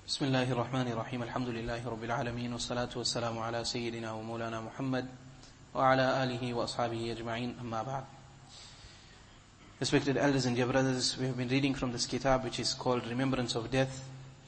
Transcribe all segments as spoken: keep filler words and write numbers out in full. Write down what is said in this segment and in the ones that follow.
بسم الله الرحمن الرحيم الحمد لله رب العالمين والصلاة والسلام على سيدنا ومولانا محمد وعلى آله وأصحابه أجمعين أما بعد. Respected elders and dear brothers, we have been reading from this kitab which is called Remembrance of Death.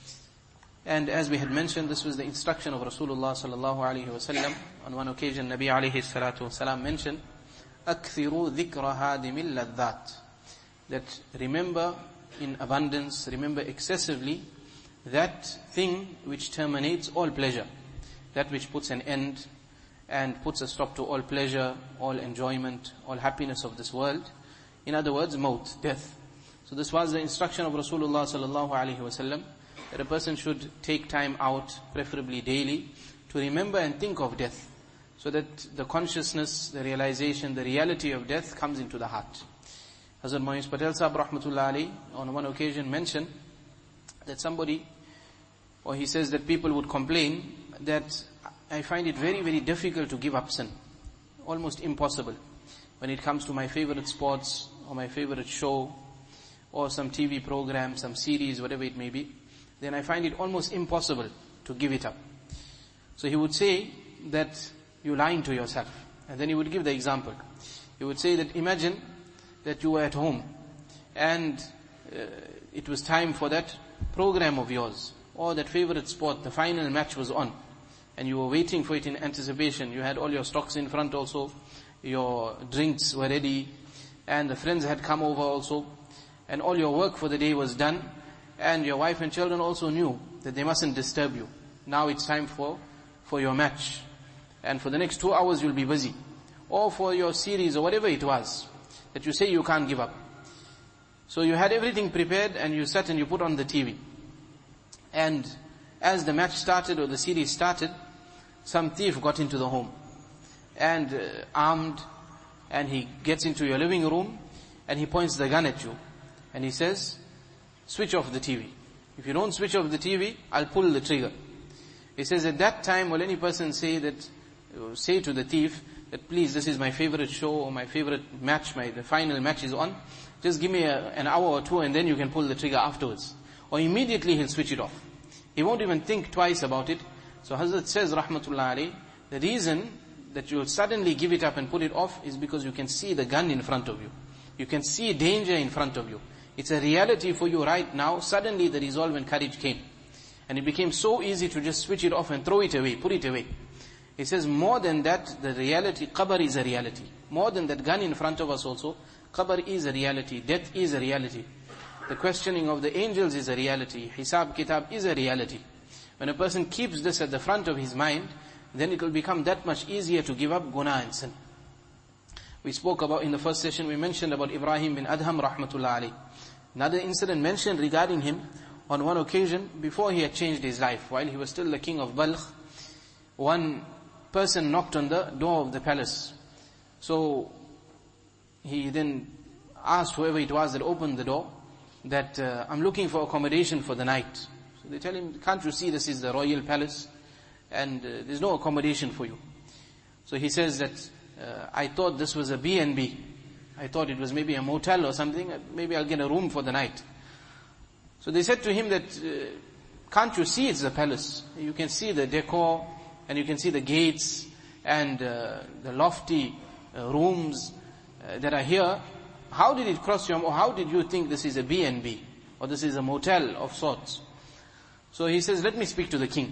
And as we had mentioned, this was the instruction of Rasulullah sallallahu alaihi wasallam. On one occasion, Nabi alayhi salatu wasalam mentioned, أَكْثِرُوا ذِكْرَ هَادِمِ اللَّذَّاتِ, that remember in abundance, remember excessively that thing which terminates all pleasure, that which puts an end and puts a stop to all pleasure, all enjoyment, all happiness of this world. In other words, maut, death. So this was the instruction of Rasulullah sallallahu alaihi wasallam, that a person should take time out, preferably daily, to remember and think of death, so that the consciousness, the realization, the reality of death comes into the heart. Hazrat Moiz Patel Sahab rahmatullah alayhi on one occasion mentioned that somebody, or he says that people would complain that I find it very, very difficult to give up sin. Almost impossible. When it comes to my favorite sports, or my favorite show, or some T V program, some series, whatever it may be, then I find it almost impossible to give it up. So he would say that you're lying to yourself. And then he would give the example. He would say that imagine that you were at home, and uh, it was time for that program of yours, or that favorite sport, the final match was on, and you were waiting for it in anticipation. You had all your stocks in front also, your drinks were ready, and the friends had come over also, and all your work for the day was done, and your wife and children also knew that they mustn't disturb you. Now it's time for, for your match, and for the next two hours you'll be busy, or for your series or whatever it was, that you say you can't give up. So you had everything prepared, and you sat and you put on the T V. And as the match started or the series started, some thief got into the home, and uh, armed, and he gets into your living room, and he points the gun at you, and he says, switch off the T V. If you don't switch off the T V, I'll pull the trigger. He says at that time, will any person say that, uh, say to the thief, that please, this is my favorite show, or my favorite match, my the final match is on, just give me a, an hour or two and then you can pull the trigger afterwards. Or immediately he'll switch it off. He won't even think twice about it. So Hazrat says, rahmatullah alayhi, the reason that you'll suddenly give it up and put it off is because you can see the gun in front of you. You can see danger in front of you. It's a reality for you right now. Suddenly the resolve and courage came. And it became so easy to just switch it off and throw it away, put it away. He says more than that, the reality, qabr is a reality. More than that gun in front of us also, qabr is a reality, death is a reality. The questioning of the angels is a reality. Hisab kitab is a reality. When a person keeps this at the front of his mind, then it will become that much easier to give up guna and sin. We spoke about, in the first session, we mentioned about Ibrahim bin Adham rahmatullah alayhi. Another incident mentioned regarding him, on one occasion, before he had changed his life, while he was still the king of Balkh, one person knocked on the door of the palace. So he then asked whoever it was that opened the door, that uh, I'm looking for accommodation for the night. So they tell him, can't you see this is the royal palace, and uh, there's no accommodation for you. So he says that, uh, I thought this was a B and B. I thought it was maybe a motel or something, maybe I'll get a room for the night. So they said to him that, uh, can't you see it's the palace? You can see the decor, and you can see the gates, and uh, the lofty uh, rooms uh, that are here. How did it cross your mind, or how did you think this is a B and B, or this is a motel of sorts? So he says, let me speak to the king.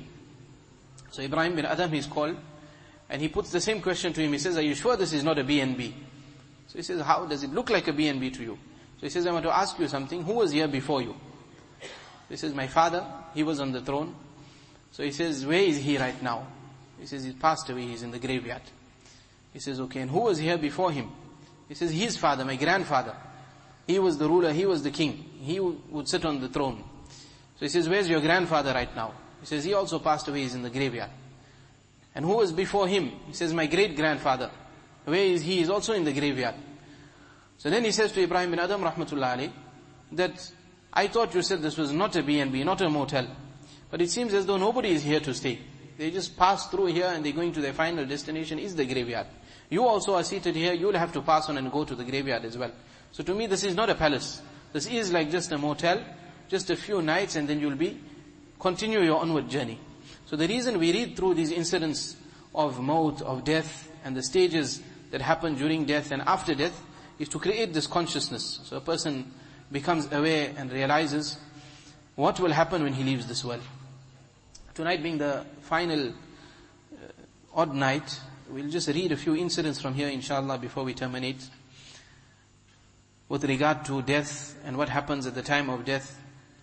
So Ibrahim bin Adham is called, and he puts the same question to him. He says, are you sure this is not a B and B? So he says, how does it look like a B and B to you? So he says, I want to ask you something. Who was here before you? He says, my father, he was on the throne. So he says, where is he right now? He says, he passed away, he's in the graveyard. He says, okay, and who was here before him? He says, his father, my grandfather. He was the ruler, he was the king. He would sit on the throne. So he says, where's your grandfather right now? He says, he also passed away, he's in the graveyard. And who was before him? He says, my great-grandfather. Where is he? He's also in the graveyard. So then he says to Ibrahim bin Adham, rahmatullah alayhi, that I thought you said this was not a B and B, not a motel. But it seems as though nobody is here to stay. They just pass through here and they're going to their final destination is the graveyard. You also are seated here, you'll have to pass on and go to the graveyard as well. So to me this is not a palace. This is like just a motel, just a few nights, and then you'll be continue your onward journey. So the reason we read through these incidents of maut, of death, and the stages that happen during death and after death is to create this consciousness. So a person becomes aware and realizes what will happen when he leaves this world. Tonight being the final uh, odd night, we'll just read a few incidents from here inshallah before we terminate, with regard to death and what happens at the time of death.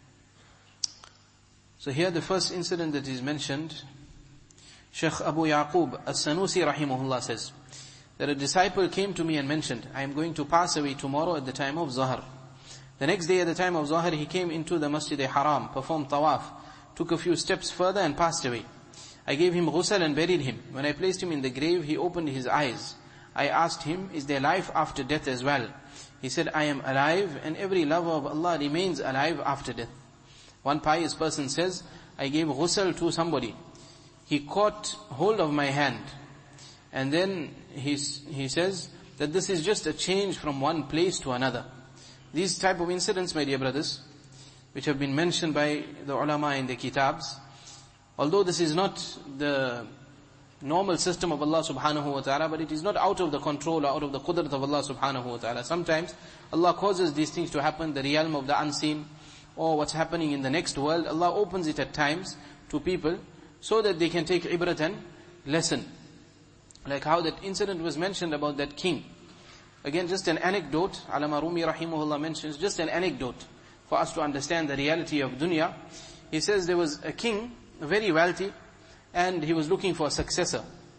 So here the first incident that is mentioned, Shaykh Abu Yaqub As-Sanusi rahimahullah says, that a disciple came to me and mentioned, I am going to pass away tomorrow at the time of Zuhr. The next day at the time of Zuhr, he came into the Masjid Haram, performed tawaf, took a few steps further and passed away. I gave him ghusl and buried him. When I placed him in the grave, he opened his eyes. I asked him, is there life after death as well? He said, I am alive, and every lover of Allah remains alive after death. One pious person says, I gave ghusl to somebody. He caught hold of my hand. And then he, he says that this is just a change from one place to another. These type of incidents, my dear brothers, which have been mentioned by the ulama in the kitabs, although this is not the normal system of Allah subhanahu wa ta'ala, but it is not out of the control or out of the qudrat of Allah subhanahu wa ta'ala. Sometimes Allah causes these things to happen, the realm of the unseen, or what's happening in the next world. Allah opens it at times to people so that they can take ibrat and lesson. Like how that incident was mentioned about that king. Again, just an anecdote. Allama Rumi rahimahullah mentions just an anecdote for us to understand the reality of dunya. He says there was a king, very wealthy, and he was looking for a successor.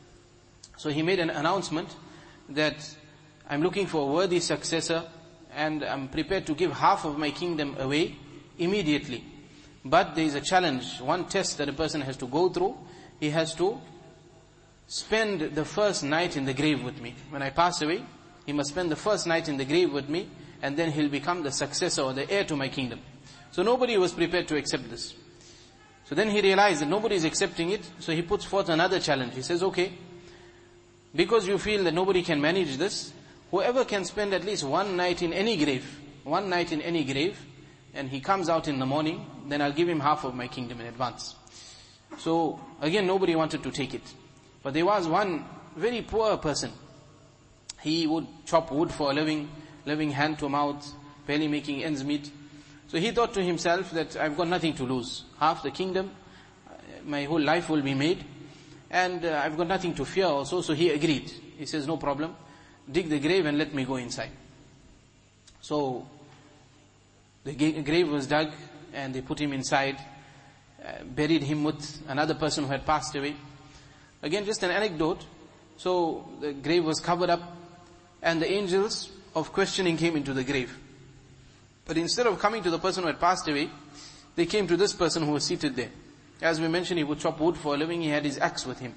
So he made an announcement that I'm looking for a worthy successor and I'm prepared to give half of my kingdom away immediately. But there is a challenge, one test that a person has to go through. He has to spend the first night in the grave with me. When I pass away, he must spend the first night in the grave with me, and then he'll become the successor or the heir to my kingdom. So nobody was prepared to accept this. So then he realized that nobody is accepting it, so he puts forth another challenge. He says, okay, because you feel that nobody can manage this, whoever can spend at least one night in any grave, one night in any grave, and he comes out in the morning, then I'll give him half of my kingdom in advance. So again, nobody wanted to take it. But there was one very poor person. He would chop wood for a living, living hand to mouth, barely making ends meet. So he thought to himself that I've got nothing to lose. Half the kingdom, my whole life will be made, and uh, I've got nothing to fear also. So he agreed. He says, no problem, dig the grave and let me go inside. So the grave was dug and they put him inside, uh, buried him with another person who had passed away. Again, just an anecdote. So the grave was covered up and the angels of questioning came into the grave. But instead of coming to the person who had passed away, they came to this person who was seated there. As we mentioned, he would chop wood for a living, he had his axe with him.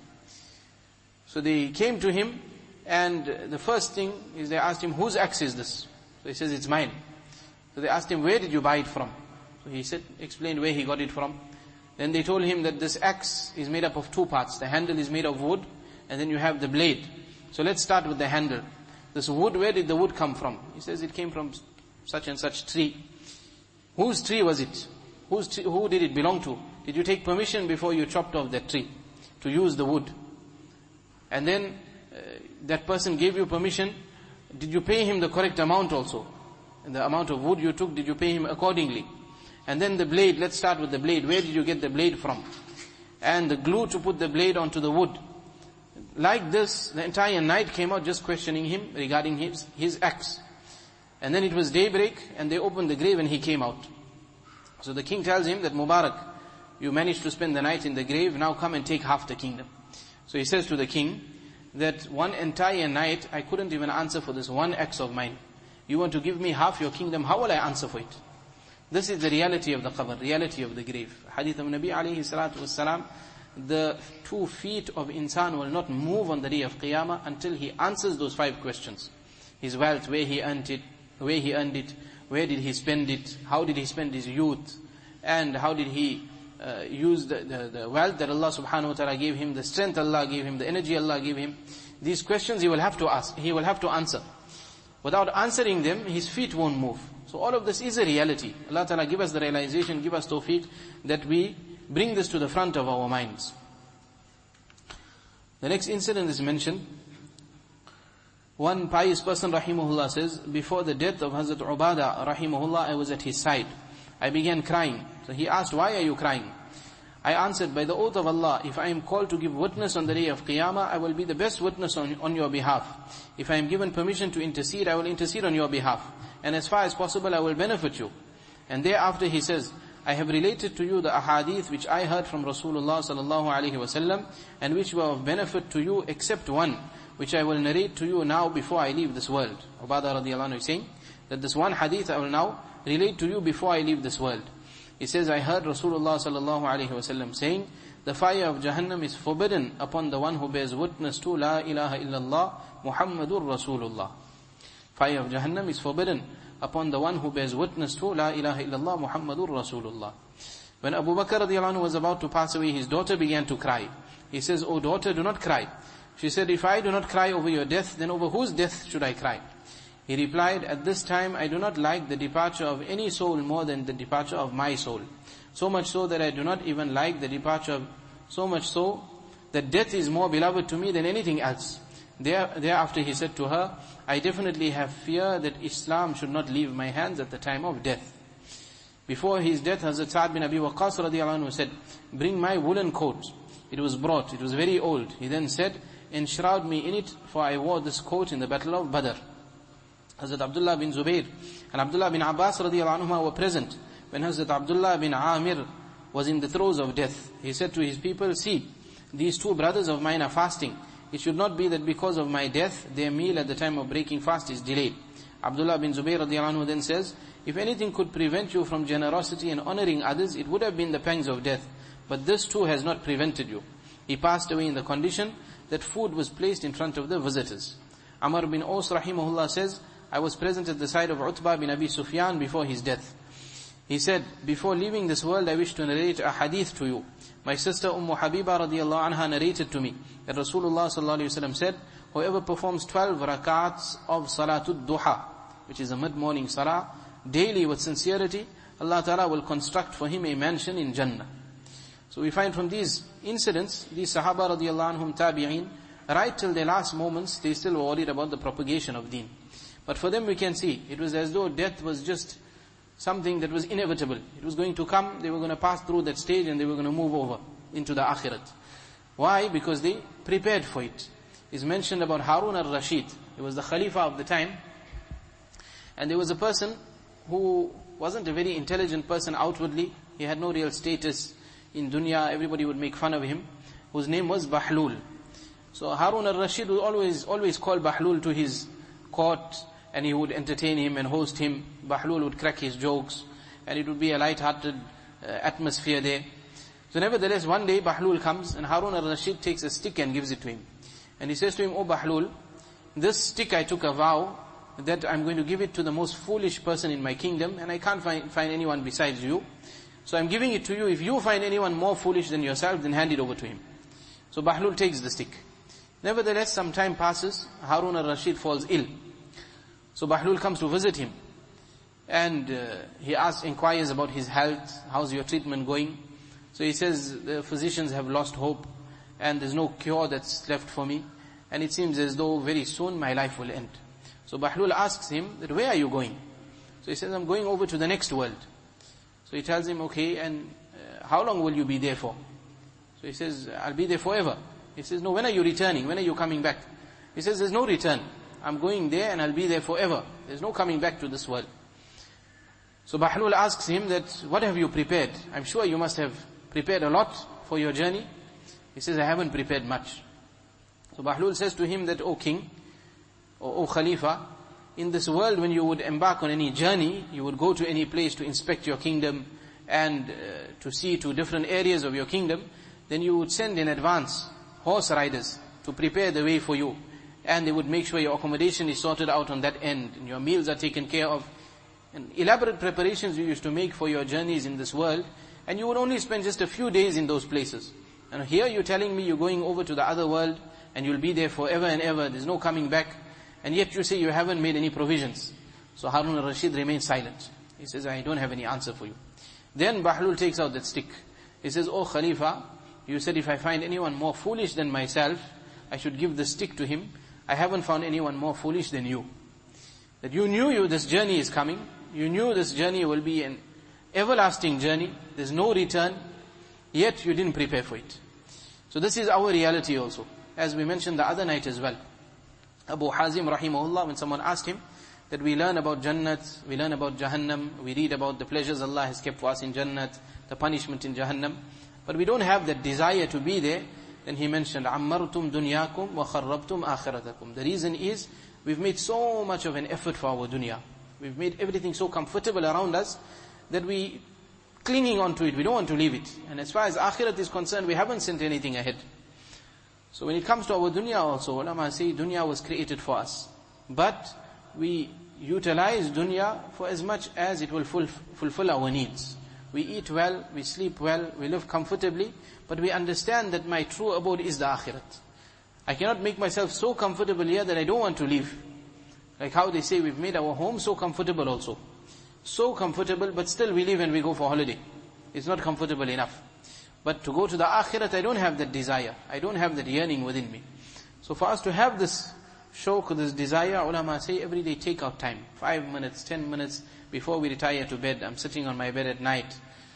So they came to him, and the first thing is they asked him, whose axe is this? So he says, it's mine. So they asked him, where did you buy it from? So he said, explained where he got it from. Then they told him that this axe is made up of two parts. The handle is made of wood, and then you have the blade. So let's start with the handle. This wood, where did the wood come from? He says it came from such and such tree. Whose tree was it? Whose tree, who did it belong to? Did you take permission before you chopped off that tree to use the wood? And then uh, that person gave you permission. Did you pay him the correct amount also? And the amount of wood you took, did you pay him accordingly? And then the blade, let's start with the blade. Where did you get the blade from? And the glue to put the blade onto the wood. Like this, the entire night came out just questioning him regarding his, his axe. And then it was daybreak, and they opened the grave and he came out. So the king tells him that, Mubarak, you managed to spend the night in the grave, now come and take half the kingdom. So he says to the king that one entire night I couldn't even answer for this one axe of mine. You want to give me half your kingdom, how will I answer for it? This is the reality of the qabr, reality of the grave. Hadith of Nabi alayhi salatu wassalam, the two feet of insan will not move on the day of Qiyamah until he answers those five questions. His wealth, where he earned it, where he earned it, where did he spend it, how did he spend his youth, and how did he uh, use the, the, the wealth that Allah subhanahu wa ta'ala gave him, the strength Allah gave him, the energy Allah gave him. These questions he will have to ask, he will have to answer. Without answering them, his feet won't move. So all of this is a reality. Allah ta'ala give us the realization, give us tawfiq, that we bring this to the front of our minds. The next incident is mentioned. One pious person, rahimahullah, says, before the death of Hazrat Ubadah, rahimahullah, I was at his side. I began crying. So he asked, why are you crying? I answered, by the oath of Allah, if I am called to give witness on the day of Qiyamah, I will be the best witness on, on your behalf. If I am given permission to intercede, I will intercede on your behalf. And as far as possible, I will benefit you. And thereafter he says, I have related to you the ahadith which I heard from Rasulullah sallallahu alaihi wasallam, and which were of benefit to you except one, which I will narrate to you now before I leave this world. Ubadah radiallahu anhu is saying that this one hadith I will now relate to you before I leave this world. He says, I heard Rasulullah sallallahu alaihi wasallam saying, the fire of Jahannam is forbidden upon the one who bears witness to La ilaha illallah Muhammadur Rasulullah. Fire of Jahannam is forbidden upon the one who bears witness to La ilaha illallah Muhammadur Rasulullah. When Abu Bakr radiallahu anhu was about to pass away, his daughter began to cry. He says, O daughter, do not cry. She said, if I do not cry over your death, then over whose death should I cry? He replied, at this time I do not like the departure of any soul more than the departure of my soul. So much so that I do not even like the departure of, so much so that death is more beloved to me than anything else. There, thereafter he said to her, I definitely have fear that Islam should not leave my hands at the time of death. Before his death, Hazrat Sa'ad bin Abi Waqqas radiallahu anhu said, bring my woolen coat. It was brought, it was very old. He then said, enshroud me in it, for I wore this coat in the battle of Badr. Hazrat Abdullah bin Zubayr and Abdullah bin Abbas radiallahu anhu were present when Hazrat Abdullah bin Amir was in the throes of death. He said to his people, see, these two brothers of mine are fasting. It should not be that because of my death, their meal at the time of breaking fast is delayed. Abdullah bin Zubayr radiallahu anhu then says, if anything could prevent you from generosity and honoring others, it would have been the pangs of death. But this too has not prevented you. He passed away in the condition that food was placed in front of the visitors. Amr bin Aus rahimahullah says, I was present at the side of Utbah bin Abi Sufyan before his death. He said, before leaving this world, I wish to narrate a hadith to you. My sister Ummu Habiba radiallahu anha narrated to me that Rasulullah sallallahu alaihi wasallam said, whoever performs twelve rakats of Salatul Duha, which is a mid-morning salah, daily with sincerity, Allah Ta'ala will construct for him a mansion in Jannah. So we find from these incidents, these Sahaba radiallahu anhum tabi'een, right till their last moments, they still were worried about the propagation of deen. But for them we can see, it was as though death was just something that was inevitable. It was going to come, they were going to pass through that stage and they were going to move over into the akhirat. Why? Because they prepared for it. It's mentioned about Harun al-Rashid. He was the Khalifa of the time. And there was a person who wasn't a very intelligent person outwardly. He had no real status in dunya. Everybody would make fun of him. Whose name was Bahlul. So Harun al-Rashid would always, always call Bahlul to his court, and he would entertain him and host him. Bahlul would crack his jokes, and it would be a light-hearted uh, atmosphere there. So nevertheless, one day Bahlul comes, and Harun al-Rashid takes a stick and gives it to him. And he says to him, O Bahlul, this stick I took a vow that I'm going to give it to the most foolish person in my kingdom, and I can't find, find anyone besides you. So I'm giving it to you. If you find anyone more foolish than yourself, then hand it over to him. So Bahlul takes the stick. Nevertheless, some time passes, Harun al-Rashid falls ill. So Bahlul comes to visit him. And uh, he asks, inquires about his health, how's your treatment going? So he says, the physicians have lost hope, and there's no cure that's left for me. And it seems as though very soon my life will end. So Bahlul asks him, that where are you going? So he says, I'm going over to the next world. So he tells him, okay, and uh, how long will you be there for? So he says, I'll be there forever. He says, no, when are you returning? When are you coming back? He says, there's no return. I'm going there and I'll be there forever. There's no coming back to this world. So Bahlul asks him that, what have you prepared? I'm sure you must have prepared a lot for your journey. He says, I haven't prepared much. So Bahlul says to him that, O king, or O Khalifa, in this world when you would embark on any journey, you would go to any place to inspect your kingdom and uh, to see to different areas of your kingdom, then you would send in advance horse riders to prepare the way for you. And they would make sure your accommodation is sorted out on that end, and your meals are taken care of. And elaborate preparations you used to make for your journeys in this world, and you would only spend just a few days in those places. And here you're telling me you're going over to the other world, and you'll be there forever and ever, there's no coming back, and yet you say you haven't made any provisions. So Harun al-Rashid remains silent. He says, I don't have any answer for you. Then Bahlul takes out that stick, He says, "Oh Khalifa, you said if I find anyone more foolish than myself, I should give the stick to him. I haven't found anyone more foolish than you. That you knew you this journey is coming. You knew this journey will be an everlasting journey. There's no return. Yet you didn't prepare for it." So this is our reality also. As we mentioned the other night as well. Abu Hazim rahimahullah, when someone asked him that we learn about Jannat, we learn about Jahannam, we read about the pleasures Allah has kept for us in Jannat, the punishment in Jahannam, but we don't have that desire to be there, then he mentioned, "Ammartum dunyakum wa kharrabtum akhiratakum." The reason is, we've made so much of an effort for our dunya. We've made everything so comfortable around us, that we clinging on to it, we don't want to leave it. And as far as akhirat is concerned, we haven't sent anything ahead. So when it comes to our dunya also, ulama say dunya was created for us. But we utilize dunya for as much as it will fulfill our needs. We eat well, we sleep well, we live comfortably, but we understand that my true abode is the akhirat. I cannot make myself so comfortable here that I don't want to leave. Like how they say we've made our home so comfortable also. So comfortable, but still we leave and we go for holiday. It's not comfortable enough. But to go to the akhirat, I don't have that desire. I don't have that yearning within me. So for us to have this shawq, this desire, ulama say every day take out time. Five minutes, ten minutes before we retire to bed. I'm sitting on my bed at night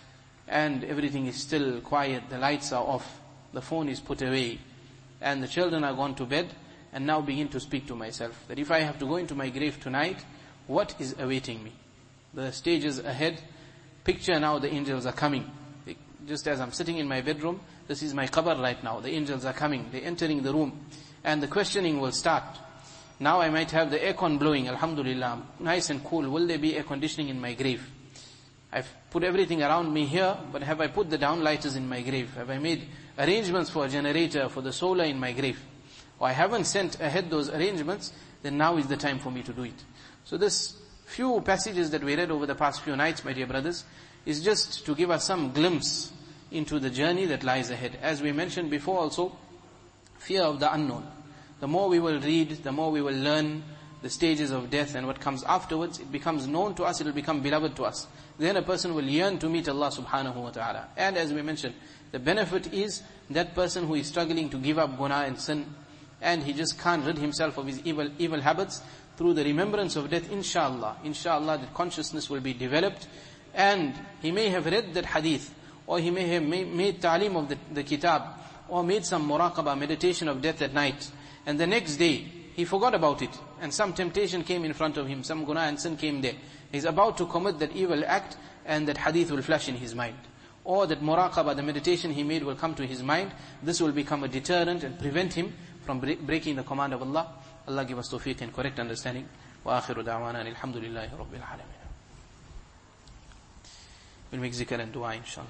and everything is still quiet. The lights are off. The phone is put away. And the children are gone to bed. And now begin to speak to myself that if I have to go into my grave tonight, what is awaiting me? The stages ahead. Picture now the angels are coming. Just as I'm sitting in my bedroom, this is my qabr right now. The angels are coming. They're entering the room. And the questioning will start. Now I might have the aircon blowing, alhamdulillah, nice and cool. Will there be air conditioning in my grave? I've put everything around me here, but have I put the downlighters in my grave? Have I made arrangements for a generator, for the solar in my grave? Or I haven't sent ahead those arrangements, then now is the time for me to do it. So this few passages that we read over the past few nights, my dear brothers, is just to give us some glimpse into the journey that lies ahead. As we mentioned before also, fear of the unknown. The more we will read, the more we will learn the stages of death and what comes afterwards, it becomes known to us, it will become beloved to us. Then a person will yearn to meet Allah subhanahu wa ta'ala. And as we mentioned, the benefit is that person who is struggling to give up guna and sin, and he just can't rid himself of his evil evil habits, through the remembrance of death, inshallah, inshallah, that consciousness will be developed, and he may have read that hadith, or he may have made, made ta'lim of the, the kitab, or made some muraqabah, meditation of death at night, and the next day, he forgot about it, and some temptation came in front of him, some guna and sin came there. He's about to commit that evil act, and that hadith will flash in his mind. Or that muraqabah, the meditation he made will come to his mind. This will become a deterrent and prevent him from breaking the command of Allah. Allah give us tawfiq and correct understanding. Wa akhiru da'wana alhamdulillahi rabbil alamin. We'll make zikr and dua inshallah.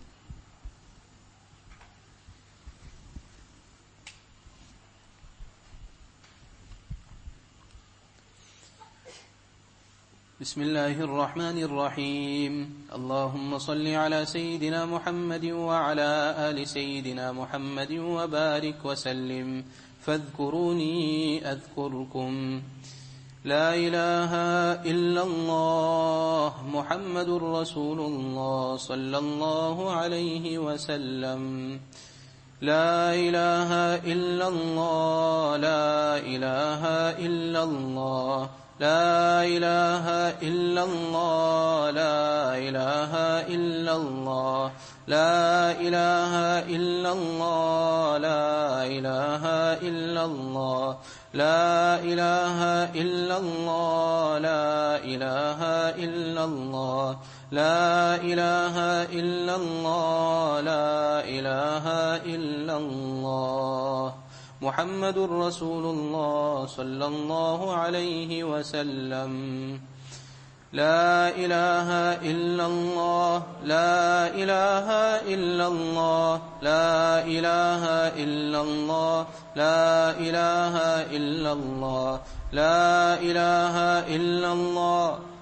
بسم الله الرحمن الرحيم اللهم صل على سيدنا محمد وعلى آل سيدنا محمد وبارك وسلم فاذكروني أذكركم لا إله إلا الله محمد رسول الله صلى الله عليه وسلم لا إله إلا الله لا إله إلا الله لا إله إلا الله لا إله إلا الله لا إله إلا الله لا إله إلا الله لا إله إلا الله لا إله إلا الله لا إله إلا الله لا إله إلا الله محمد رسول الله صلى الله عليه وسلم لا إله إلا الله لا إله إلا الله لا إله إلا الله لا إله إلا الله لا إله إلا الله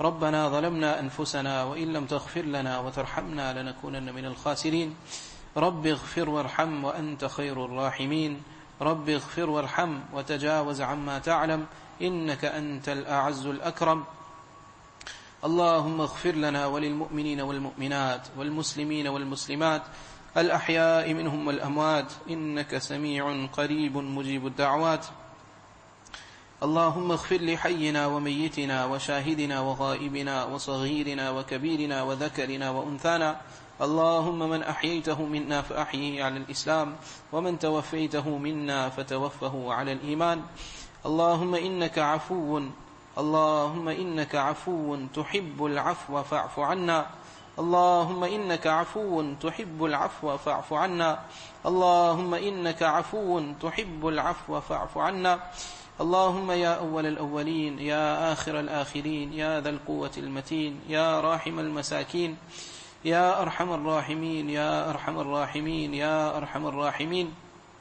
ربنا ظلمنا أنفسنا وإن لم تغفر لنا وترحمنا لنكونن من الخاسرين رب اغفر وارحم وأنت خير الراحمين رب اغفر وارحم وتجاوز عما تعلم إنك أنت الأعز الأكرم اللهم اغفر لنا وللمؤمنين والمؤمنات والمسلمين والمسلمات الأحياء منهم والأموات إنك سميع قريب مجيب الدعوات اللهم اغفر لحينا وميتنا وشاهدنا وغائبنا وصغيرنا وكبيرنا وذكرنا وأنثانا اللهم من أحييته منا فأحيه على الإسلام ومن توفيته منا فتوفه على الإيمان اللهم إنك عفو اللهم إنك عفو تحب العفو فاعف عنا اللهم إنك عفو تحب العفو فاعف عنا اللهم إنك عفو تحب العفو فاعف عنا اللهم يا أول الأولين يا آخر الآخرين يا ذا القوة المتين يا راحم المساكين يا أرحم الراحمين يا أرحم الراحمين يا أرحم الراحمين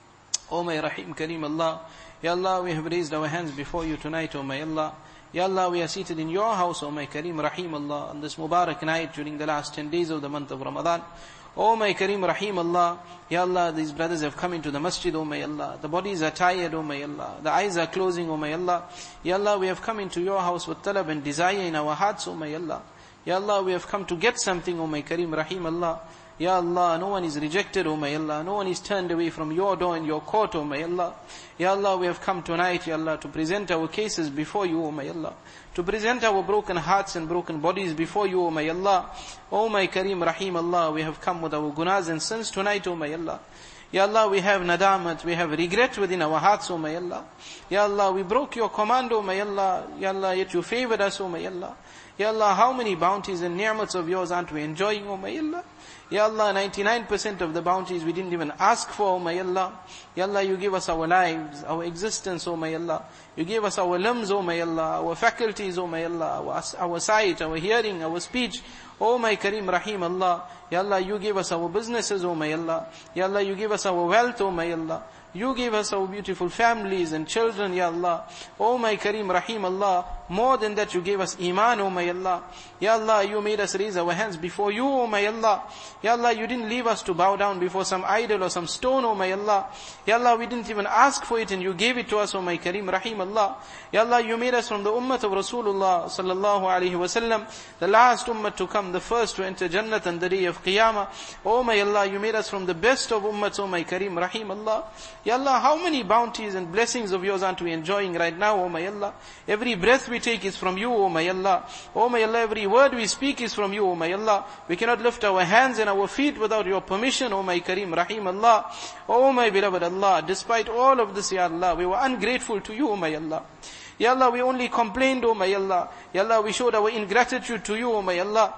O my Rahim Kareem Allah, Ya Allah, we have raised our hands before you tonight, O my Allah. Ya Allah, we are seated in your house, O my Kareem Rahim Allah, on this Mubarak night during the last ten days of the month of Ramadan. O my Kareem Rahim Allah, Ya Allah, these brothers have come into the masjid, O my Allah. The bodies are tired, O my Allah. The eyes are closing, O my Allah. Ya Allah, we have come into your house with talab and desire in our hearts, O my Allah. Ya Allah, we have come to get something, O my Kareem Rahim Allah. Ya Allah, no one is rejected, O my Allah. No one is turned away from your door and your court, O my Allah. Ya Allah, we have come tonight, Ya Allah, to present our cases before you, O my Allah. To present our broken hearts and broken bodies before you, O my Allah. O my Kareem Rahim Allah, we have come with our gunas and sins tonight, O my Allah. Ya Allah, we have nadamat, we have regret within our hearts, O my Allah. Ya Allah, we broke your command, O my Allah. Ya Allah, yet you favored us, O my Allah. Ya Allah, how many bounties and ni'mats of yours aren't we enjoying, O my Allah? Ya Allah, ninety-nine percent of the bounties we didn't even ask for, O my Allah. Ya Allah, you give us our lives, our existence, O my Allah. You gave us our limbs, O my Allah, our faculties, O my Allah, our, our sight, our hearing, our speech. O my Kareem Rahim Allah. Ya Allah, you gave us our businesses, O my Allah. Ya Allah, you gave us our wealth, O my Allah. You gave us our beautiful families and children, Ya Allah. O my Kareem Rahim Allah. More than that, you gave us iman, O my Allah. Ya Allah, you made us raise our hands before you, O my Allah. Ya Allah, you didn't leave us to bow down before some idol or some stone, O my Allah. Ya Allah, we didn't even ask for it and you gave it to us, O my Kareem Rahim Allah. Ya Allah, you made us from the ummah of Rasulullah sallallahu alaihi wasallam, the last ummah to come, the first to enter Jannat on the day of Qiyamah. O my Allah, you made us from the best of ummahs, O my Kareem Rahim Allah. Ya Allah, how many bounties and blessings of yours aren't we enjoying right now, O my Allah? Every breath we take is from you, O my Allah. O my Allah, every word we speak is from you, O my Allah. We cannot lift our hands and our feet without your permission, O my Kareem Rahim Allah. O my beloved Allah, despite all of this, Ya Allah, we were ungrateful to you, O my Allah. Ya Allah, we only complained, O my Allah. Ya Allah, we showed our ingratitude to you, O my Allah.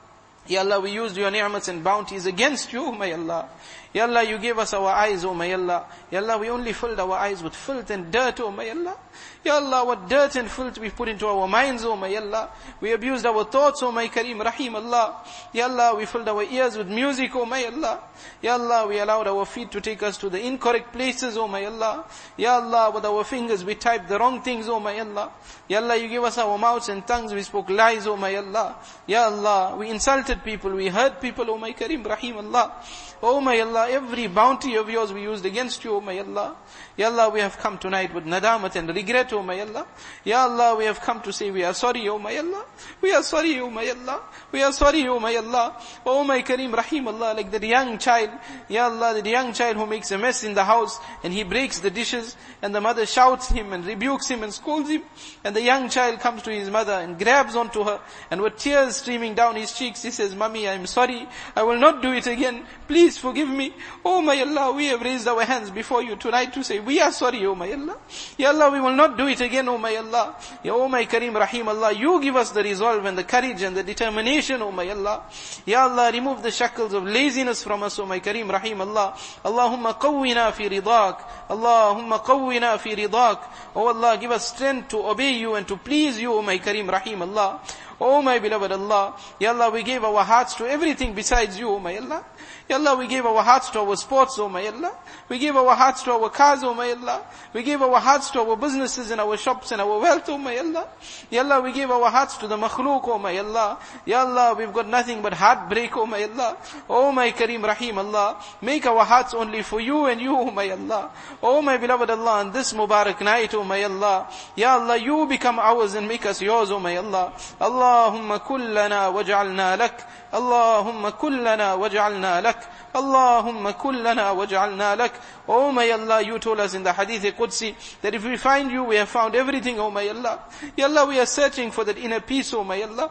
Ya Allah, we used your ni'mats and bounties against you, O my Allah. Ya Allah, you gave us our eyes, O my Allah. Ya Allah, we only filled our eyes with filth and dirt, O my Allah. Ya Allah, what dirt and filth we put into our minds, O my Allah. We abused our thoughts, O my Kareem Rahim Allah. Ya Allah, we filled our ears with music, O my Allah. Ya Allah, we allowed our feet to take us to the incorrect places, O my Allah. Ya Allah, with our fingers we typed the wrong things, O my Allah. Ya Allah, you gave us our mouths and tongues, we spoke lies, O my Allah. Ya Allah, we insulted people, we hurt people, O my Kareem Rahim Allah. O my Allah, every bounty of yours we used against you, O my Allah. Ya Allah, we have come tonight with nadamat and regret, O my Allah. Ya Allah, we have come to say we are sorry, O my Allah. We are sorry, O my Allah. We are sorry, O my Allah. O my Kareem Rahim Allah, like that young child, Ya Allah, the young child who makes a mess in the house and he breaks the dishes and the mother shouts him and rebukes him and scolds him, and the young child comes to his mother and grabs onto her, and with tears streaming down his cheeks he says, Mommy, I am sorry, I will not do it again, please forgive me. Oh my Allah, we have raised our hands before you tonight to say we are sorry, oh my Allah. Ya Allah, we will not do it again, oh my Allah. Ya oh my Kareem Rahim Allah, you give us the resolve and the courage and the determination, oh my Allah. Ya Allah, remove the shackles of laziness from us, oh my Kareem Rahim Allah. Allahumma qawwina fi ridak. Allahumma qawwina fi ridak. Oh Allah, give us strength to obey you and to please you, oh my Kareem Rahim Allah. Oh my beloved Allah, Ya Allah, we gave our hearts to everything besides you, oh my Allah. Ya Allah, we gave our hearts to our sports, oh my Allah. We gave our hearts to our cars, oh my Allah. We gave our hearts to our businesses and our shops and our wealth, oh my Allah. Ya Allah, we gave our hearts to the makhluk, oh my Allah. Ya Allah, we've got nothing but heartbreak, oh my Allah. Oh my Kareem Rahim Allah. Make our hearts only for you and you, oh my Allah. Oh my beloved Allah, on this Mubarak night, oh my Allah. Ya Allah, you become ours and make us yours, oh my Allah. Allahumma kullana waj'alna lak. Allahumma kullana waj'alna lak. Allahumma kullana waj'alna lak. Oh my Allah, you told us in the Hadith Qudsi that if we find you, we have found everything, oh my Allah. Ya Allah, we are searching for that inner peace, oh my Allah.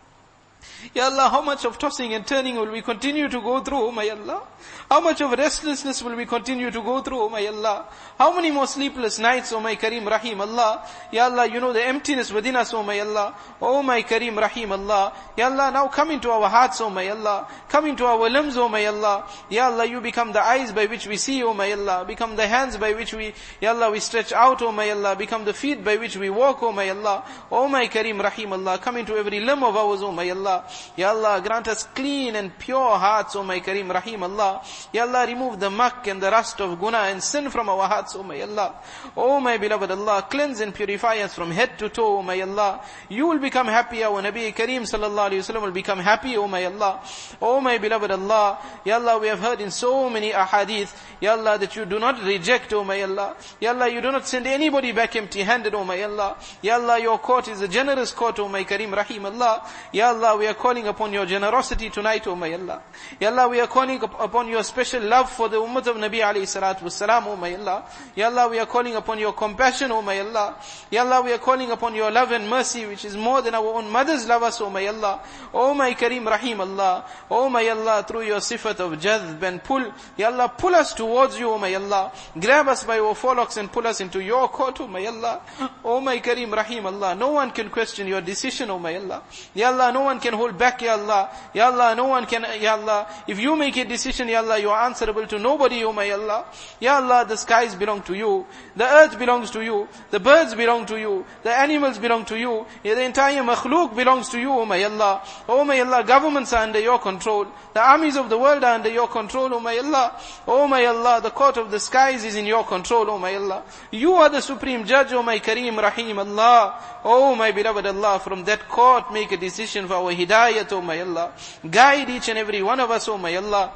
Ya Allah, how much of tossing and turning will we continue to go through, oh my Allah? How much of restlessness will we continue to go through, oh my Allah? How many more sleepless nights, oh my Kareem Rahim Allah? Ya Allah, you know the emptiness within us, oh my Allah. Oh my Kareem Rahim Allah. Ya Allah, now come into our hearts, oh my Allah. Come into our limbs, oh my Allah. Ya Allah, you become the eyes by which we see, oh my Allah. Become the hands by which we, Ya Allah, we stretch out, oh my Allah. Become the feet by which we walk, oh my Allah. Oh my Kareem Rahim Allah. Come into every limb of ours, oh my Allah. Ya Allah, grant us clean and pure hearts, oh my Kareem Rahim Allah. Ya Allah, remove the muck and the rust of guna and sin from our hearts, oh my Allah. Oh my beloved Allah, cleanse and purify us from head to toe, oh my Allah. You will become happy, our Nabi Kareem sallallahu alayhi wa sallam will become happy, oh my Allah. Oh my beloved Allah, Ya Allah, we have heard in so many ahadith, Ya Allah, that you do not reject, oh my Allah. Ya Allah, you do not send anybody back empty-handed, oh my Allah. Ya Allah, your court is a generous court, oh my Kareem Rahim Allah. Ya Allah, we are calling upon your generosity tonight, oh my Allah. Ya Allah, we are calling upon your special love for the ummah of Nabi alayhi salatu wassalam, oh my Allah. Ya Allah, we are calling upon your compassion, oh my Allah. Ya Allah, we are calling upon your love and mercy, which is more than our own mothers love us, oh my Allah. Oh my Kareem Rahim Allah. Oh my Allah, through your sifat of jadb and pull, Ya Allah, pull us towards you, oh my Allah. Grab us by our forelocks and pull us into your court, oh my Allah. Oh my Kareem Rahim Allah. No one can question your decision, oh my Allah. Ya Allah, no one can hold back, Ya Allah. Ya Allah, no one can, Ya Allah. If you make a decision, Ya Allah, you are answerable to nobody, oh my Allah. Ya Allah, the skies belong to you. The earth belongs to you. The birds belong to you. The animals belong to you. The entire makhluk belongs to you, oh my Allah. Oh my Allah, governments are under your control. The armies of the world are under your control, oh my Allah. Oh my Allah, the court of the skies is in your control, oh my Allah. You are the supreme judge, oh my Kareem Rahim Allah. Oh my beloved Allah, from that court make a decision for our hidayat, oh my Allah. Guide each and every one of us, oh my Allah.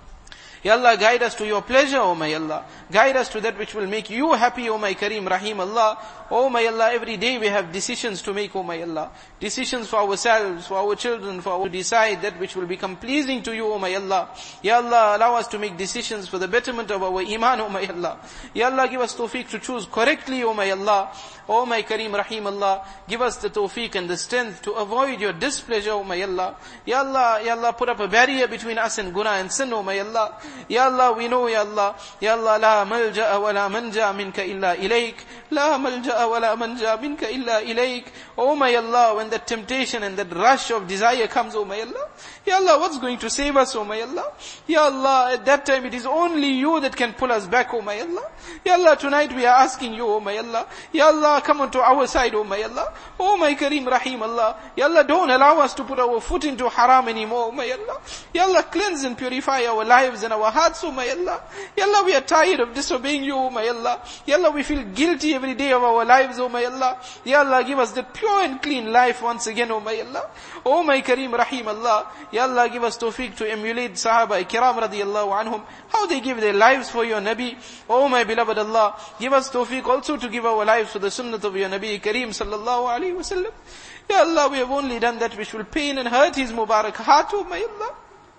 Ya Allah, guide us to your pleasure, oh my Allah. Guide us to that which will make you happy, oh my Kareem Rahim Allah. Oh my Allah, every day we have decisions to make, oh my Allah. Decisions for ourselves, for our children, for our to decide that which will become pleasing to you, oh my Allah. Ya Allah, allow us to make decisions for the betterment of our iman, oh my Allah. Ya Allah, give us tawfiq to choose correctly, oh my Allah. Oh my Kareem Rahim Allah, give us the tawfiq and the strength to avoid your displeasure, oh my Allah. Ya Allah, Ya Allah, put up a barrier between us and guna and sin, oh my Allah. Ya Allah, we know, Ya Allah. Ya Allah, la malja'a wa la manja minka illa ilayk. La malja'a wa la manja minka illa ilayk. Oh my Allah, when that temptation and that rush of desire comes, oh my Allah. Ya Allah, what's going to save us, oh my Allah? Ya Allah, at that time it is only you that can pull us back, oh my Allah. Ya Allah, tonight we are asking you, oh my Allah. Ya Allah, come onto our side, oh my Allah. Oh my Kareem Rahim Allah. Ya Allah, don't allow us to put our foot into haram anymore, oh my Allah. Ya Allah, cleanse and purify our lives and our hearts, oh my Allah. Ya Allah, we are tired of disobeying you, oh my Allah. Ya Allah, we feel guilty every day of our lives, oh my Allah. Ya Allah, give us the pure and clean life once again, oh my Allah. Oh my Kareem Rahim Allah. Ya Allah, give us tawfiq to emulate Sahaba Kiram radiyallahu anhum, how they give their lives for your Nabi. Oh my beloved Allah, give us tawfiq also to give our lives for the sunnah of your Nabi Kareem sallallahu alayhi wa sallam. Ya Allah, we have only done that which will pain and hurt his Mubarak heart, oh my Allah.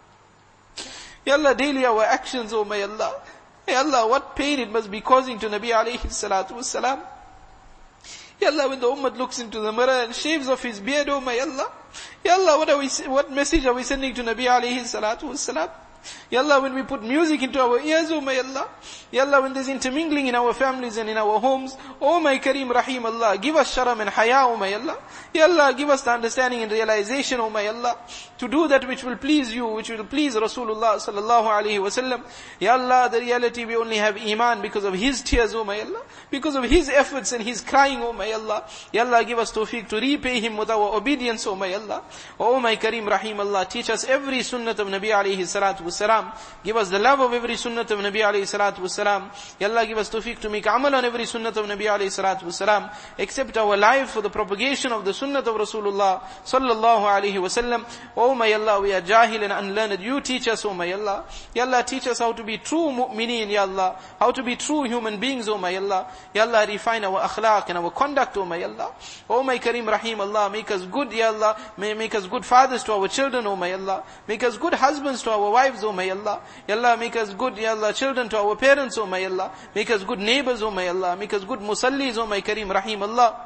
Ya Allah, daily our actions, oh my Allah. Ya Allah, what pain it must be causing to Nabi alayhi salatu wassalam. Ya Allah, when the ummah looks into the mirror and shaves off his beard, oh my Allah. Ya Allah, what are we, what message are we sending to Nabi alayhi salatu wassalam? Ya Allah, when we put music into our ears, oh my Allah. Ya Allah, when there's intermingling in our families and in our homes, oh my Kareem Rahim Allah, give us sharam and haya, oh my Allah. Ya Allah, give us the understanding and realization, oh my Allah, to do that which will please you, which will please Rasulullah sallallahu alaihi wasallam. Ya Allah, the reality we only have iman because of his tears, oh my Allah, because of his efforts and his crying, oh my Allah. Ya Allah, give us tawfiq to repay him with our obedience, oh my Allah. Oh my Kareem Rahim Allah, teach us every sunnah of Nabi alayhi salatu wasalam. Give us the love of every sunnah of Nabi alayhi salatu wasalam. Ya Allah, give us tawfiq to make amal on every sunnah of Nabi alayhi salatu wasalam. Accept our lives for the propagation of the sunnah of Rasulullah sallallahu alayhi wasallam. Oh my Allah, we are jahil and unlearned. You teach us, oh my Allah. Ya Allah, teach us how to be true mu'mineen, Ya Allah. How to be true human beings, oh my Allah. Ya Allah, refine our akhlaq and our conduct, oh my Allah. Oh my Kareem Rahim Allah, make us good, Ya Allah. May make us good fathers to our children, oh my Allah. Make us good husbands to our wives, oh my Allah. Ya Allah, make us good, Ya Allah, children to our parents, oh my Allah. Make us good neighbors, oh my Allah. Make us good musallis, oh my Kareem Rahim Allah.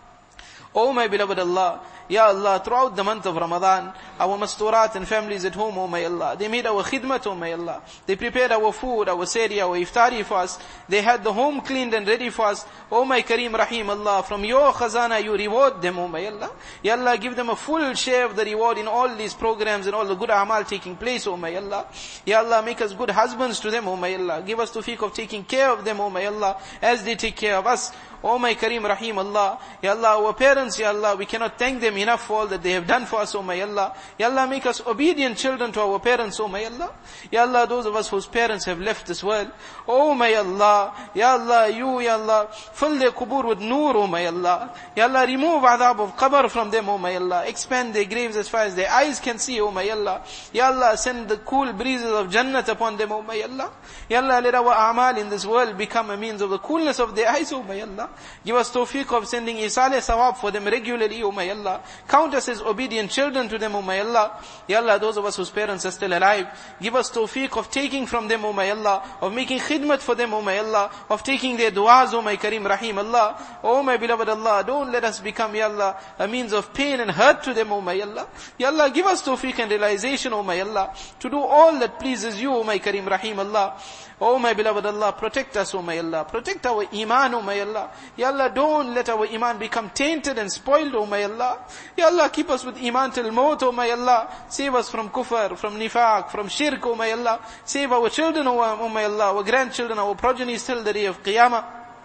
Oh my beloved Allah, Ya Allah, throughout the month of Ramadan, our masturat and families at home, oh my Allah, they made our khidmat, oh my Allah. They prepared our food, our sehri, our iftari for us. They had the home cleaned and ready for us. Oh my Kareem Rahim Allah, from your khazana you reward them, oh my Allah. Ya Allah, give them a full share of the reward in all these programs and all the good amal taking place, oh my Allah. Ya Allah, make us good husbands to them, oh my Allah. Give us tawfiq of taking care of them, oh my Allah, as they take care of us. Oh my Kareem Rahim Allah, Ya Allah, our parents, Ya Allah, we cannot thank them enough for all that they have done for us, oh my Allah. Ya Allah, make us obedient children to our parents, oh my Allah. Ya Allah, those of us whose parents have left this world, oh my Allah, Ya Allah, you, Ya Allah, fill their kubur with noor, oh my Allah. Ya Allah, remove adhab of qabr from them, oh my Allah. Expand their graves as far as their eyes can see, oh my Allah. Ya Allah, send the cool breezes of Jannat upon them, oh my Allah. Ya Allah, let our a'mal in this world become a means of the coolness of their eyes, oh my Allah. Give us tawfiq of sending isale sawab for them regularly, oh my Allah. Count us as obedient children to them, oh my Allah. Ya Allah, those of us whose parents are still alive, give us tawfiq of taking from them, oh my Allah, of making khidmat for them, oh my Allah, of taking their du'as, oh my Kareem Rahim Allah. Oh my beloved Allah, don't let us become, Ya Allah, a means of pain and hurt to them, oh my Allah. Ya Allah, give us tawfiq and realization, oh my Allah, to do all that pleases you, oh my Kareem Rahim Allah. Oh my beloved Allah, protect us, oh my Allah. Protect our iman, oh my Allah. Ya Allah, don't let our iman become tainted and spoiled, oh my Allah. Ya Allah, keep us with iman till maut, oh my Allah. Save us from kufr, from nifaq, from shirk, oh my Allah. Save our children, oh my Allah, our grandchildren, our progeny till the day of Qiyamah.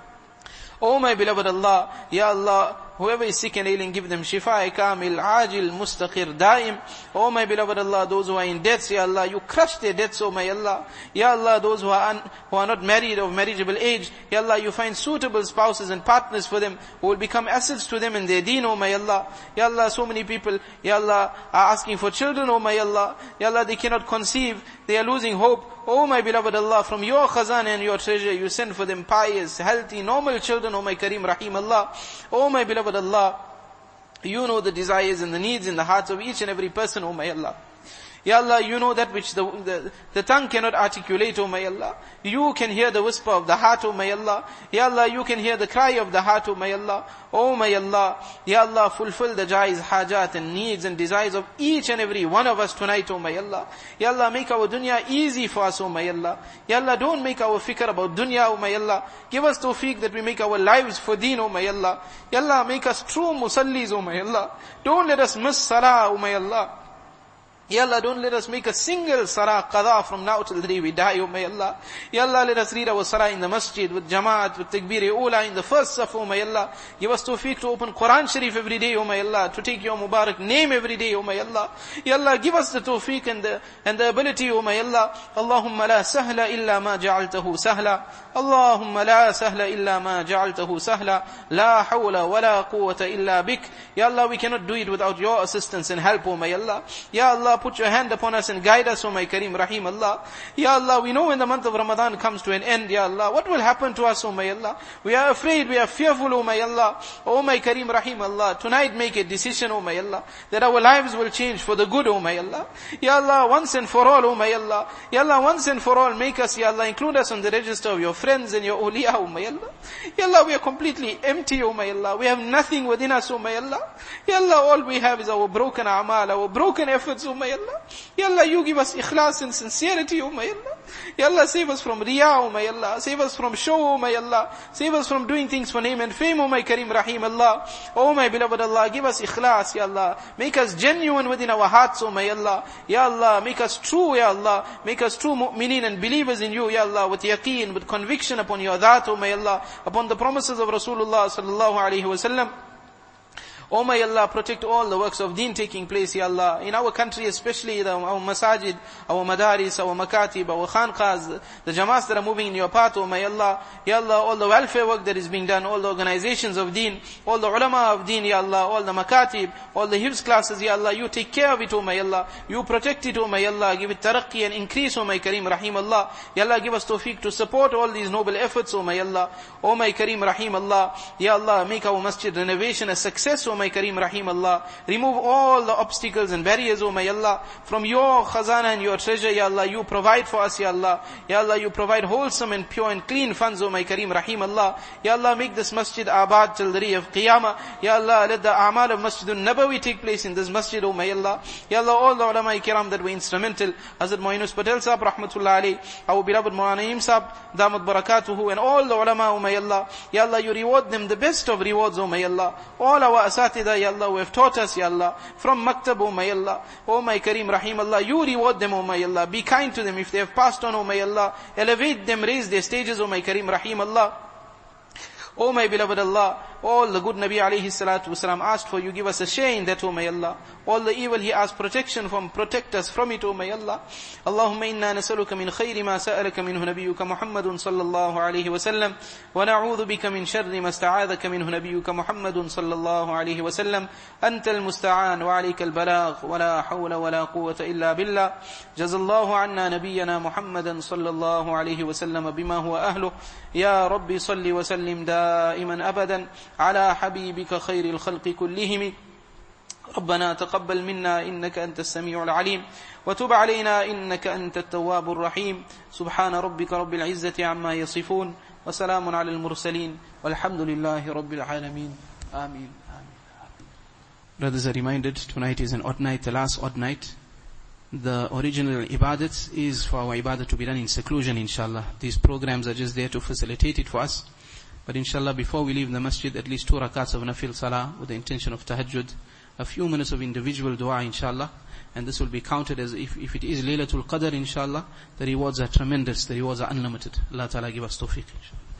Oh my beloved Allah, Ya Allah, whoever is sick and ailing, give them shifa, kamil, ajil, mustaqir, daim. Oh my beloved Allah, those who are in debts, Ya Allah, you crush their debts, oh my Allah. Ya Allah, those who are un, who are not married of marriageable age, Ya Allah, you find suitable spouses and partners for them, who will become assets to them in their deen, oh my Allah. Ya Allah, so many people, Ya Allah, are asking for children, oh my Allah. Ya Allah, they cannot conceive, they are losing hope. Oh my beloved Allah, from your khazana and your treasure, you send for them pious, healthy, normal children, oh my Kareem Rahim Allah. Oh my beloved Allah, you know the desires and the needs in the hearts of each and every person, oh my Allah. Ya Allah, you know that which the, the, the tongue cannot articulate, oh my Allah. You can hear the whisper of the heart, oh my Allah. Ya Allah, you can hear the cry of the heart, oh my Allah. Oh my Allah, Ya Allah, fulfill the jais, hajat and needs and desires of each and every one of us tonight, oh my Allah. Ya Allah, make our dunya easy for us, oh my Allah. Ya Allah, don't make our fikr about dunya, oh my Allah. Give us tawfiq that we make our lives for deen, oh my Allah. Ya Allah, make us true musallis, oh my Allah. Don't let us miss salah, oh my Allah. Ya Allah, don't let us make a single salah qada from now till the day we die, oh my Allah. Ya Allah, let us read our salah in the masjid with jamaat, with takbir-e-ula in the first saf, oh my Allah. Give us tawfiq to open Quran Sharif every day, oh my Allah, to take your Mubarak name every day, oh my Allah. Ya Allah, give us the tawfiq and the, and the ability, oh my Allah. Allahumma la sahla illa ma ja'altahu sahla. Allahumma la sahla illa ma ja'altahu sahla. La hawla wa la quwwata illa bik. Ya Allah, we cannot do it without your assistance and help, oh my Allah. Ya Allah, put your hand upon us and guide us, oh my Kareem Rahim Allah. Ya Allah, we know when the month of Ramadan comes to an end, Ya Allah, what will happen to us, oh my Allah? We are afraid, we are fearful, oh my Allah. Oh my Kareem Rahim Allah, tonight make a decision, oh my Allah, that our lives will change for the good, oh my Allah. Ya Allah, once and for all, oh my Allah. Ya Allah, once and for all, make us, Ya Allah, include us on the register of your friends and your awliya, oh my Allah. Ya Allah, we are completely empty, oh my Allah. We have nothing within us, oh my Allah. Ya Allah, all we have is our broken a'mal, our broken efforts, oh my Allah. Ya Allah, you give us ikhlas and sincerity, oh my Allah. Ya Allah, save us from riya, oh my Allah. Save us from show, oh my Allah. Save us from doing things for name and fame, oh my Kareem Rahim Allah. Oh my beloved Allah, give us ikhlas, Ya Allah. Make us genuine within our hearts, oh my Allah. Ya Allah, make us true, Ya Allah. Make us true mu'mineen and believers in you, Ya Allah, with yaqeen, with conviction upon your dhat, oh my Allah, upon the promises of Rasulullah sallallahu alayhi wa sallam. Oh may Allah protect all the works of deen taking place, Ya Allah. In our country especially, the, our masajid, our madaris, our makatib, our khanqahs, the jamaats that are moving in your path, oh may Allah, Ya Allah, all the welfare work that is being done, all the organizations of deen, all the ulama of deen, Ya Allah, all the makatib, all the hifz classes, Ya Allah, you take care of it, oh may Allah. You protect it, oh may Allah. Give it taraqqi and increase, oh my Kareem Rahim Allah. Ya Allah, give us tawfiq to support all these noble efforts, oh may Allah. Oh my Kareem Rahim Allah. Ya Allah, make our masjid renovation a success, oh my Kareem Rahim Allah. Remove all the obstacles and barriers, oh may Allah. From your khazana and your treasure, Ya Allah, you provide for us, Ya Allah. Ya Allah, you provide wholesome and pure and clean funds, oh my Kareem Rahim Allah. Ya Allah, make this masjid abad till the day of Qiyamah. Ya Allah, let the a'mal of Masjidun Nabawi take place in this masjid, oh may Allah. Ya Allah, all the ulama kiram that were instrumental, Hazrat Moinus Patel Sahab, rahmatullah alayhi, our beloved Maulana Naeem Sahab, Damat Barakatuhu, and all the ulama, oh may Allah. Ya Allah, you reward them the best of rewards, oh may Allah. All our asatida, Ya Allah, who have taught us, Ya Allah, from Maktab, oh may Allah. Oh my Kareem Rahim Allah, you reward them, oh may Allah. Be kind to them if they have passed on, oh may Allah. Elevate them, raise their stages, oh my Kareem Rahim Allah. Oh my beloved Allah, all the good Nabi alayhi salatu wasalam asked for, you give us a share in that, oh may Allah. All the evil he asked protection from, protect us from it, oh may Allah. Allahumma inna nasaluka min khayri ma sa'alaka minhu nabiyyuka Muhammadun sallallahu alayhi wa sallam, wa na'udhu bika min sharri ma sta'adhaka minhu nabiyyuka Muhammadun sallallahu alayhi wa sallam. Anta al-musta'an wa alayka al-balagh, wa la hawla wa la quwwata illa billah. Jazallahu anna nabiyyana Muhammadan sallallahu alayhi wa sallam bima huwa ahluh. Ya Rabbi salli wa sallim دائما أبدا على حبيبك خير الخلق كلهم. ربنا تقبل منا إنك أنت السميع العليم وتب علينا إنك أنت التواب الرحيم. سبحان ربك رب العزة عما يصفون وسلام على المرسلين والحمد لله رب العالمين. آمين. Brothers are reminded, tonight is an odd night, the last odd night. The original ibadat is for our ibadat to be done in seclusion, inshallah. These programs are just there to facilitate it for us. But inshallah, before we leave the masjid, at least two rakats of nafil salah with the intention of tahajjud, a few minutes of individual dua, inshallah, and this will be counted as if, if it is Laylatul Qadr, inshallah, the rewards are tremendous, the rewards are unlimited. Allah Ta'ala give us tawfiq, inshallah.